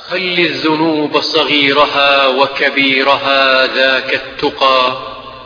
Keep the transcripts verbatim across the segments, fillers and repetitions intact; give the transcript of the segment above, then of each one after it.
خل الذنوب صغيرها وكبيرها ذاك التقى،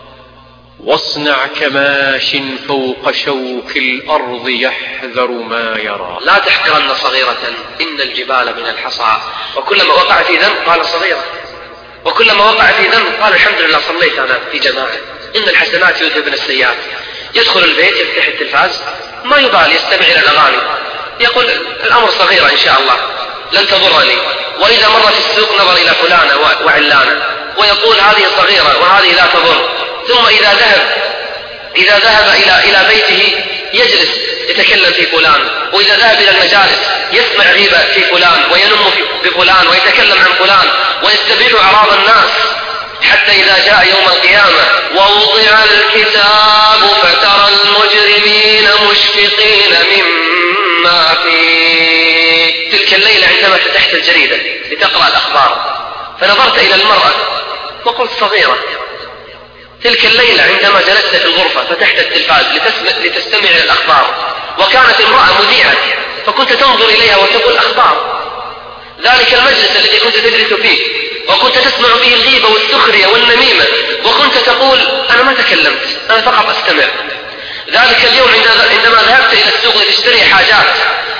واصنع كماش فوق شوك الأرض يحذر ما يرى. لا تحقرن صغيرة إن الجبال من الحصى، وكلما وقع في ذنب قال صغيرة، وكلما وقع في ذنب قال الحمد لله صليت أنا في جماعة. إن الحسنات يذهبن السيئات. يدخل البيت يفتح التلفاز ما يبالي، يستمع إلى الأغاني، يقول الأمر صغيرة إن شاء الله لن تضرني. وإذا مر في السوق نظر إلى فلانة وعلانة ويقول هذه صغيرة وهذه لا تضر. ثم إذا ذهب إذا ذهب إلى إلى بيته يجلس يتكلم في فلان، وإذا ذهب إلى المجالس يسمع غيبة في فلان وينم بفلان ويتكلم عن فلان ويستبيح أعراض الناس، حتى إذا جاء يوم القيامة ووضع الكتاب فترى المجرمين مشفقين مما فيه. تلك الليلة عندما فتحت الجريدة لتقرأ الأخبار فنظرت إلى المرأة وقلت صغيرة. تلك الليلة عندما جلست في الغرفة فتحت التلفاز لتستمع إلى الأخبار وكانت امرأة مذيعة فكنت تنظر إليها وتقول أخبار. ذلك المجلس الذي كنت تدرس فيه وكنت تسمع فيه الغيبة والسخرية والنميمة وكنت تقول أنا ما تكلمت، أنا فقط أستمع. ذلك اليوم عندما ذهبت إلى السوق لتشتري حاجات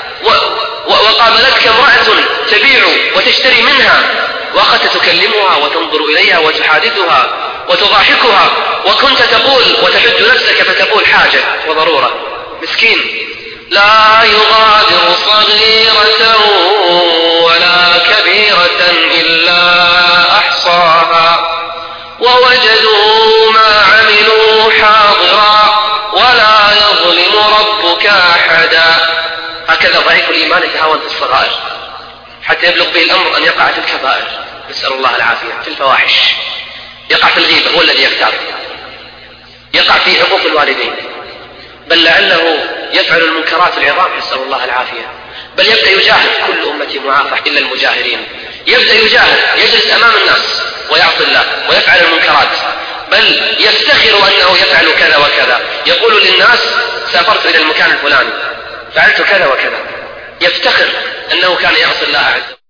وقابلتك امرأة تبيع وتشتري منها وأخذت تكلمها وتنظر إليها وتحادثها وتضاحكها، وكنت تقول وتحج نفسك فتقول حاجة وضرورة. مسكين لا يغادر صغيرة ولا كبيرة إلا أحصاها ووجدوا ما عملوا حاضرا ولا يظلم ربك أحدا. هكذا ضعيف الإيمان يتهاون في الصغائر حتى يبلغ به الأمر أن يقع في الكبائر، نسأل الله العافية، في الفواحش، يقع في الغيبة هو الذي يختار، يقع في حقوق الوالدين، بل لعله يفعل المنكرات العظام، نسأل الله العافية. بل يبدأ يجاهد، كل أمتي معافى إلا المجاهرين. يبدأ يجاهد، يجلس أمام الناس ويعصي الله ويفعل المنكرات، بل يفتخر أنه يفعل كذا وكذا، يقول للناس سافرت إلى المكان الفلاني فعلت كذا وكذا، يفتخر أنه كان يعصي الله عز وجل.